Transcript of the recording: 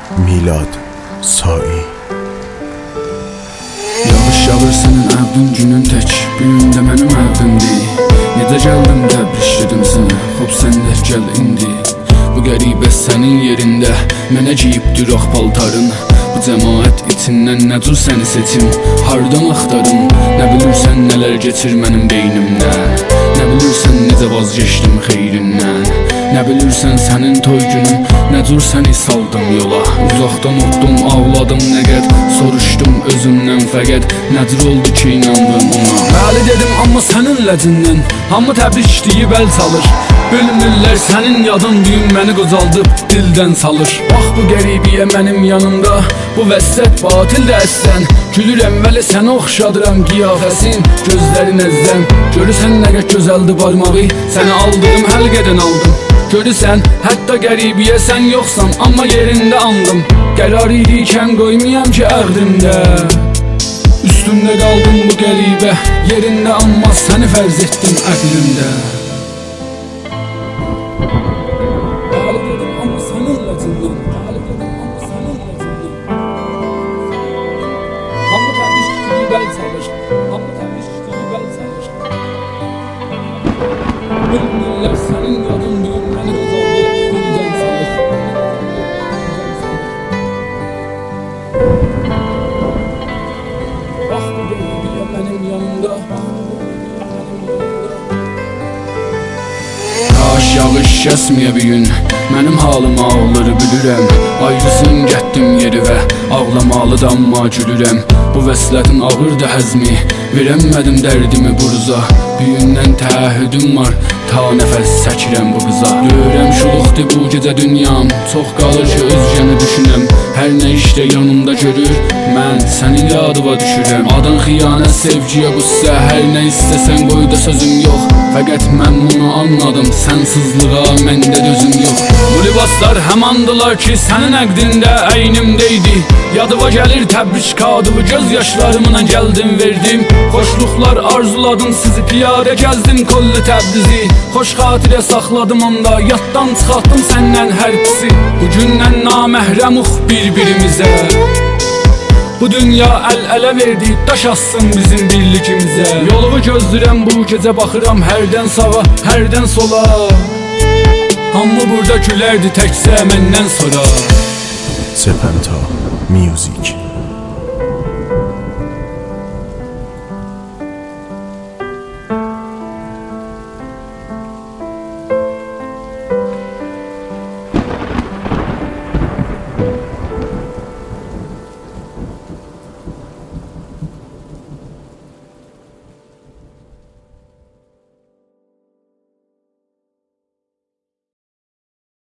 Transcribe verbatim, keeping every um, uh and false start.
Milad Sai. Yağış yağır sənin əvdin günün tək, bir gün də mənim əvdimdir. Necə gəldim təbriş dedim sənə, xop sən də gəl indi. Bu qəribə sənin yerində mənə giyibdir ox paltarın. Bu cəmaət içindən nə cür səni seçim, hardan axtarım. Nə bilirsən nələr geçir mənim beynimdən, nə bilirsən necə vazgeçdim xeyrindən. Nə bilirsən sənin toy günün, nə cür səni saldım yola. Uzaqdan utdum, ağladım nə qəd, soruşdum özümdən fəqət. Nə cür oldu ki inandım ona. Bəli dedim amma sənin ləcindən hamı təbrik deyib əl çalır. Bilmirlər sənin yadın düyün məni qocaldıb dildən salır. Bax bu qəribiyə mənim yanımda, bu vəssət batil dəsən. Gülürəm vəli səni oxşadıram qiyafəsin, gözlərin əzzəm. Görürsən nə qəd gözəldi barmağı, səni aldığım həlqədən aldım. Görürsən hətta qəribiyə sən yoxsan, amma yerində andım. Qərar idikən qoymayam ki əqdimdə, üstümdə qaldım bu qəribə yerində, amma səni fərz etdim əqlimdə. Bəli dedim amma sənin ləcindən, bəli dedim amma sənin ləcindən. Hamı təbriş deyib əl çalır, hamı təbriş deyib əl çalır. Bilmirlər sənin yadın düyün məni qocaldıb dildən salır. Bax bu qəribiyə mənim yanımda, Kaş yağış kəsməyə bir gün, mənim halım ağları bilirəm. Ayrısın gətdim yeri və ağlamalı da amma gülürəm. Bu vəslətin ağırdı həzmi, verəmmədim dərdimi buruza. Büyündən təəhhüdüm var, ta nəfəs çəkirəm bu qıza. Görürəm şuluqdur bu gecə dünyam, çox qalır ki özgəni düşünəm. Hər nə işdə yanımda görür, mən sənin yadıva düşürəm. Adın xiyanət, sevgiyə qüssə, hər nə istəsən qoy da sözüm yox. Fəqət mən bunu anladım, sənsizlığa məndə dözüm yox. Bu libaslar həmandılar ki sənin əqdində əynimdeydi. Yadıva gəlir təbriş kadıbı, göz yaşlarımla gəldim verdim. Xoşluqlar arzuladım, sizi piyadə gəzdim kollu Təbrizi. Xoş xatirə saxladım onda, yaddan çıxartdım səndən hər pisi. Bugündən naməhrəmuq bir-birimizə, bu dünya əl-ələ verdi, daş assın bizim birlikimizə. Yolumu gözlürəm bu gecə, baxıram hərdən sağa, hərdən sola. Hamı burada gülərdi təkcə məndən sonra. Serpenta Music.